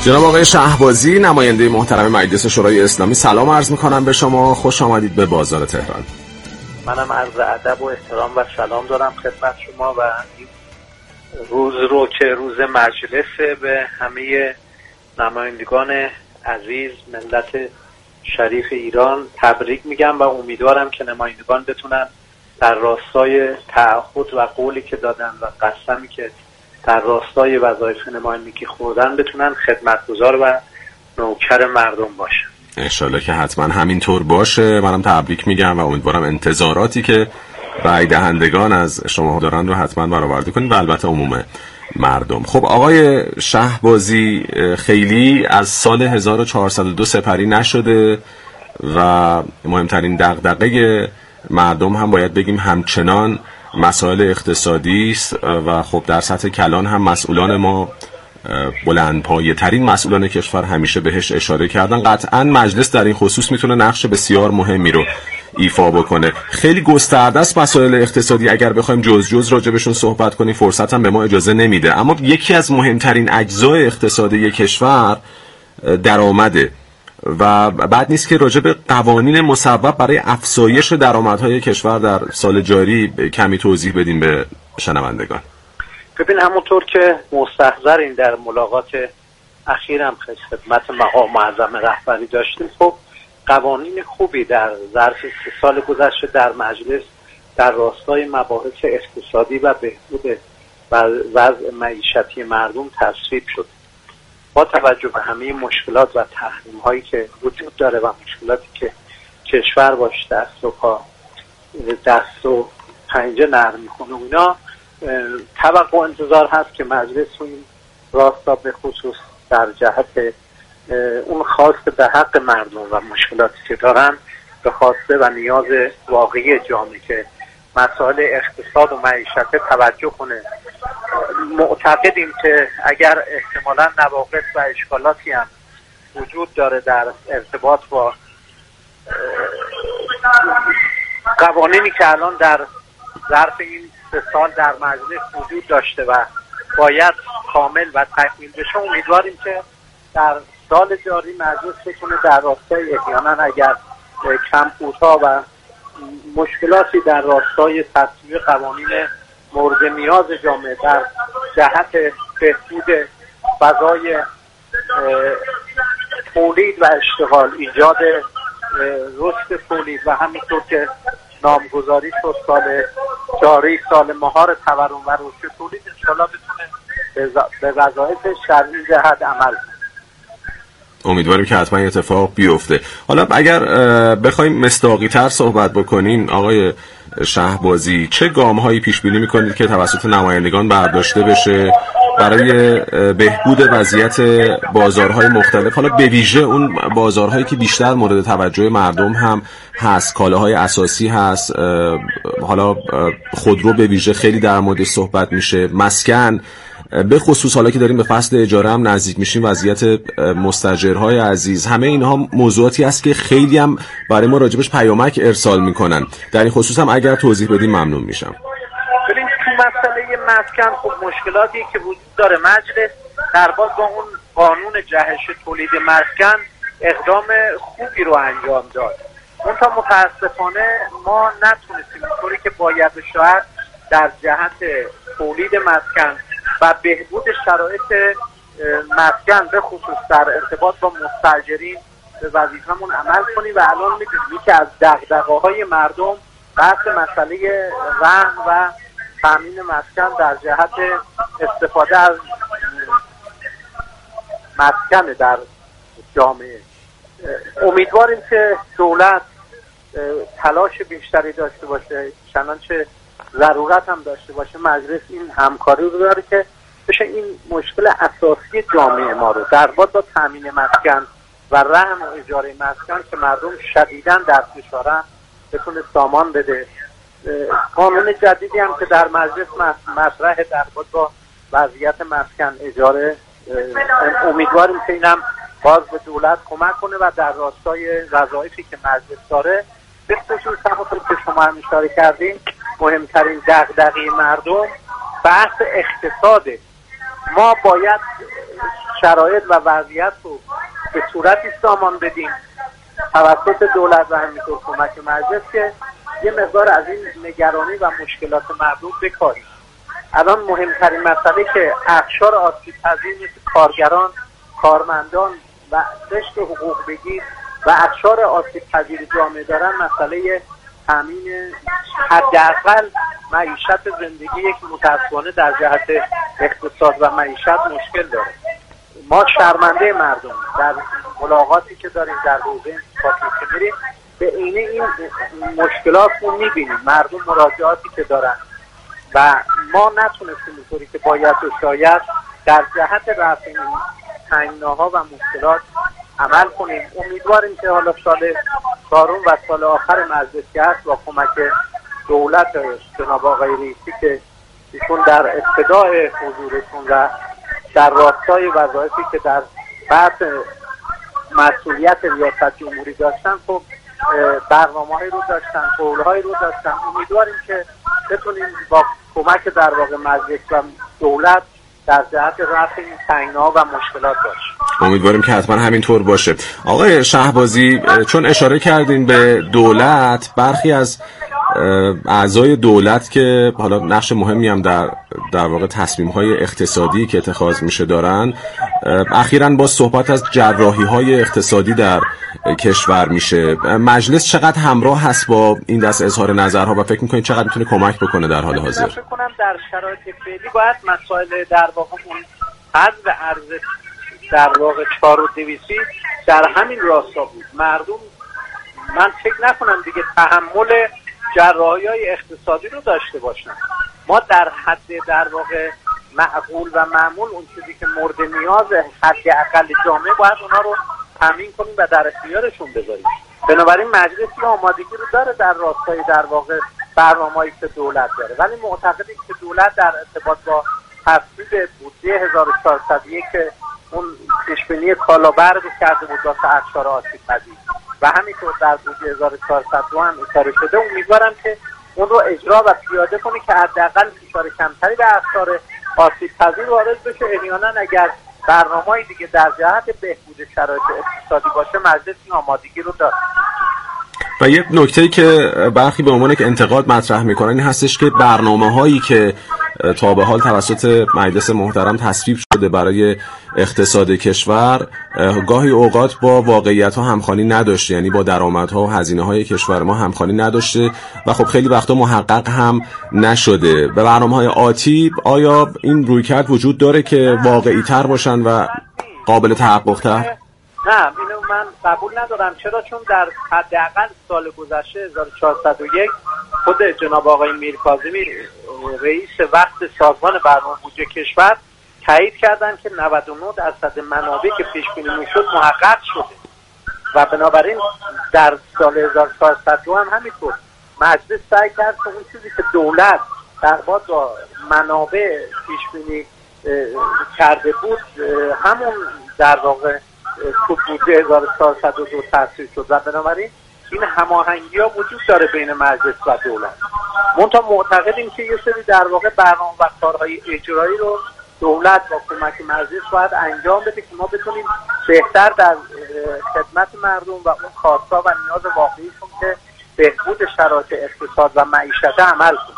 جناب آقای شهبازی، نماینده محترم مجلس شورای اسلامی، سلام عرض میکنم به شما. خوش آمدید به بازار تهران. منم عرض ادب و احترام و سلام دارم خدمت شما و این روز رو که روز مجلس به همه نمایندگان عزیز ملت شریف ایران تبریک میگم و امیدوارم که نمایندگان بتونن در راستای تعهد و قولی که دادن و قسمی که در راستای وظایف نمایندگی خوردن بتونن خدمتگزار و نوکر مردم باشن. انشالله که حتما همینطور باشه. منم تبریک میگم و امیدوارم انتظاراتی که رای دهندگان از شما دارن رو حتما برآورده کنید و البته عموم مردم. خب آقای شهبازی، خیلی از سال 1402 سپری نشده و مهمترین دغدغه مردم هم باید بگیم همچنان مسائل اقتصادی است و خب در سطح کلان هم مسئولان ما، بلندپایه ترین مسئولان کشور، همیشه بهش اشاره کردن. قطعا مجلس در این خصوص میتونه نقش بسیار مهمی رو ایفا بکنه. خیلی گسترده است مسائل اقتصادی، اگر بخوایم جز راجبشون صحبت کنیم فرصت هم به ما اجازه نمیده، اما یکی از مهمترین اجزای اقتصادی کشور درآمده و بعد نیست که راجب قوانین مسبب برای افزایش درآمدهای کشور در سال جاری کمی توضیح بدیم به شنوندگان. ببین، همونطور که مستحضرین در ملاقات اخیرم خدمت مقام معظم رهبری داشتیم، خب قوانین خوبی در ظرف 3 سال گذشته در مجلس در راستای مباحث اقتصادی و بهبود وضع معیشتی مردم تصویب شد. با توجه به همه مشکلات و تحریم هایی که وجود داره و مشکلاتی که کشور باش دست و پنجه نرم میکنه، اینا توقع انتظار هست که مجلس رو این راستا به خصوص در جهت اون خواسته به حق مردم و مشکلاتی که دارن به خواسته و نیاز واقعی جامعه که مسائل اقتصاد و معیشت توجه کنه. معتقدیم که اگر احتمالاً نواقص و اشکالاتی هم وجود داره در ارتباط با قوانینی که الان در ظرف این 3 سال در مجلس وجود داشته و باید کامل و تکمیل بشه، امیدواریم که در سال جاری مجلس بتونه در راستای احیانا اگر کمبودها و مشکلاتی در راستای تصویب قوانین مورد نیاز جامعه در جهت بهبود فضای تولید و اشتغال، ایجاد رشد تولید و همینطور که نامگذاری شد سال جاری سال مهار تورم و رشد تولید، انشاءالله بتونه به وظایف شرعی جهت عمل کنه. امیدواریم که حتما اتفاق بیفته. حالا اگر بخوایم مصداقی تر صحبت بکنین آقای شهبازی، چه گام هایی پیش بینی میکنید که توسط نمایندگان برداشته بشه برای بهبود وضعیت بازارهای مختلف، حالا به ویژه اون بازارهایی که بیشتر مورد توجه مردم هم هست، کالاهای اساسی هست، حالا خودرو به ویژه خیلی در مورد صحبت میشه، مسکن به خصوص حالا که داریم به فصل اجاره هم نزدیک میشیم، وضعیت مستاجرهای عزیز، همه اینها موضوعاتی است که خیلی هم برای ما راجبش پیامک ارسال میکنن. در این خصوص هم اگر توضیح بدیم ممنون میشم. ببین، تو مسئله مسکن خب مشکلاتی که وجود داره، مجلس در با اون قانون جهش تولید مسکن اقدام خوبی رو انجام داد. اون تا متاسفانه ما نتونستیم اینطوری که باید و شاید در جهت تولید مسکن و بهبود شرایط مسکن به خصوص در ارتباط با مستاجرین به وظیفمون عمل کنیم و الان می‌بینیم که از دغدغه‌های مردم بحث مسئله رهن و تامین مسکن در جهت استفاده از مسکن در جامعه. امیدواریم که دولت تلاش بیشتری داشته باشه، چنانچه ضرورت هم داشته باشه مجلس این همکاری رو داره که بشه این مشکل اساسی جامعه ما رو در با تامین مسکن و رهن و اجاره مسکن که مردم شدیداً در فشارن بتونه سامان بده. قانون جدیدی هم که در مجلس مطرح در با وضعیت مسکن اجاره، امیدواریم که اینم باز به دولت کمک کنه و در راستای وظایفی که مجلس داره، به خصوص همونطور که شما هم اشاره کردین مهمترین دغدغه مردم بحث اقتصاده. ما باید شرایط و وضعیت رو به صورتی سامان بدیم توسط دولت و همینطور کمک مجلس که یه مقدار از این نگرانی و مشکلات مردم بکاریم. الان مهمترین مسئله که اقشار آسیب پذیر مثل کارگران، کارمندان و قشر حقوق بگیر و اقشار آسیب پذیر جامعه دارن مسئله تامین حداقل معیشت زندگی یک متاسفانه در جهت اقتصاد و معیشت مشکل داره. ما شرمنده مردم در ملاقاتی که داریم در حوزه انتخاباتی که میریم به عینه این مشکلات رو میبینیم، مردم مراجعاتی که دارن و ما نتونستیم اینطوری که باید و شاید در جهت رفع این تنگناها و مشکلات عمل کنیم. امیدواریم که حالا سال چهارم و سال آخر مجلس که هست با کمک دولت جناب آقای رئیسی که ایشون در ابتدای حضورشون و در راستای وظایفی که در بعد مسئولیت ریاست جمهوری داشتن خب برنامه‌هایی رو داشتن، قول‌هایی رو داشتن. امیدواریم که بتونیم با کمک در واقع مجلس و دولت در جهت رفع این تنگناها و مشکلات باشه. امیدواریم که حتما همینطور باشه. آقای شهبازی، چون اشاره کردین به دولت، برخی از اعضای دولت که حالا نقش مهمی هم در واقع تصمیم‌های اقتصادی که اتخاذ میشه دارن، اخیراً با صحبت از جراحی‌های اقتصادی در کشور میشه. مجلس چقدر همراه هست با این دست اظهار نظرها و فکر می‌کنید چقدر میتونه کمک بکنه در حال حاضر؟ فکر کنم در شرایط فعلی باید مسائل در واقع اون حذف ارز در واقع 4200 در همین راستا بود. مردم من فکر نکنم دیگه تحمل جراحی‌های اقتصادی رو داشته باشن. ما در حد در واقع معقول و معمول اون چیزی که مورد نیاز حداقل جامعه باید اونا رو تامین کنیم و در اختیارشون بذاریم. بنابراین مجلس آمادگی رو داره در راستای در واقع برنامه‌ای که دولت داره، ولی معتقدیم که دولت در ارتباط با تصویب بودجه 1401 که اون پیشبینی کالابر رو کرده بود واسه اقشار آسیب پذیر و همینطور در بودجه 1402 هم اشاره شده، امیدوارم که اون رو اجرا و پیاده کنه که حداقل فشار کمتری به اقشار آسیب پذیر وارد بشه. احیانا اگر برنامه‌ای دیگه در جهت بهبود شرایط اقتصادی باشه مجلس این آمادگی رو داره. و یه نکته‌ای که برخی به عنوان که انتقاد مطرح می‌کنن این هستش که برنامه‌هایی که تا به حال توسط مجلس محترم تصویب شده برای اقتصاد کشور گاهی اوقات با واقعیت‌ها همخوانی نداشته، یعنی با درآمدها و هزینه‌های کشور ما همخوانی نداشته و خب خیلی وقتا محقق هم نشده. به برنامه‌های آتی آیا این رویکرد وجود داره که واقعی‌تر باشن و قابل تحقق‌تر؟ نه، اینو من قبول ندارم. چرا؟ چون در حداقل سال گذشته 1401 خود جناب آقای میرکاظمی رئیس وقت سازمان برنامه بودجه کشور تایید کردن که 99% منابع که پیش بینی میشد محقق شده و بنابراین در سال 1402 هم همینطور مجلس سعی کرد که اون چیزی که دولت در بعد با منابع پیش بینی کرده بود همون در واقع تو بودجه 1402 تصویب شد و بنابراین این هماهنگی‌ها وجود داره بین مجلس و دولت. منتها معتقدیم که یه سری در واقع برنامه و کارهای اجرایی رو دولت با کمک مجلس باید انجام بده که ما بتونیم بهتر در خدمت مردم و اون خواستا و نیاز واقعیشون که بهبود شرایط اقتصاد و معیشت عمل کنیم.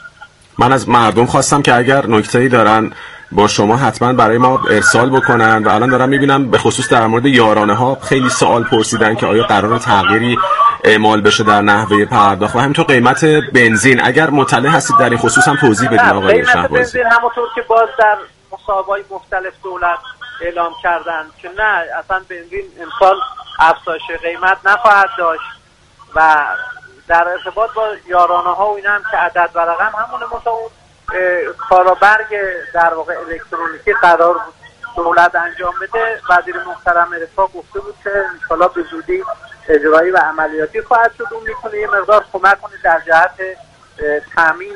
من از مردم خواستم که اگر نکته‌ای دارن با شما حتما برای ما ارسال بکنن و الان دارم میبینم به خصوص در مورد یارانه ها خیلی سوال پرسیدن که آیا قرار تغییری اعمال بشه در نحوه پرداخت و همینطور قیمت بنزین. اگر مطلع هستید در این خصوص هم توضیح بدین آقای شهبازی. قیمت بنزین همونطور که باز در مصاحبه‌های مختلف دولت اعلام کردن که نه اصلا بنزین امسال افزایش قیمت نخواهد داشت و در ارتباط با یارانه ها و اینا هم که عدد و رقم همونه متأون کارآبرگ در واقع الکترونیکی قرار بود دولت انجام بده. وزیر محترم ارفا گفته بود که انشالله به زودی اجرایی و عملیاتی خواهد شد. اون میتونه یه مقدار کمک کنه در جهت تامین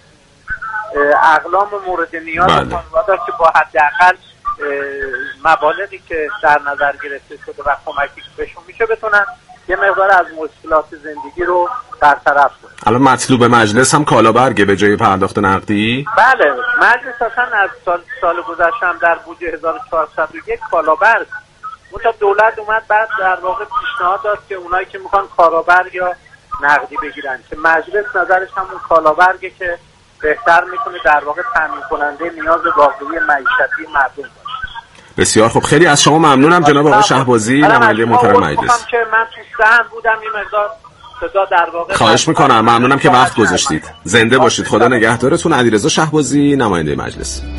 اقلام مورد نیاز خانواده که با حداقل مبالغی که در نظر گرفته شده و کمکی که بهشون میشه بتونن یه مقدار از مشکلات زندگی رو برطرف کنه. الان مطلوب مجلس هم کالابرگه به جای پرداخت نقدی؟ بله، مجلس اصلا از سال گذشته هم در بودجه 1401 کالابرگ، اون دولت اومد بعد در واقع پیشنهاد داد که اونایی که میخوان کالابرگ یا نقدی بگیرن که مجلس نظرش همون کالابرگه که بهتر میکنه در واقع تامین کننده نیاز واقعی معیشتی مردم باشه. بسیار خب، خیلی از شما ممنونم جناب آقای شهبازی، نماینده محترم مجلس. که من تو سهم بودم این مقدار صدا در واقع خواهش میکنم، ممنونم که وقت گذاشتید. زنده باشید، خدا نگهدارتون. علیرضا شهبازی، نماینده مجلس.